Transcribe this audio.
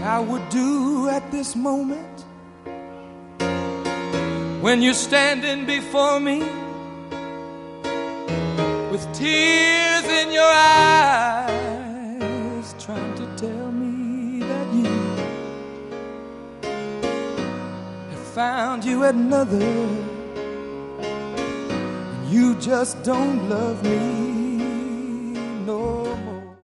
I would do at this moment when you're standing before me with tears in your eyes, trying to tell me that you have found you another, and you just don't love me.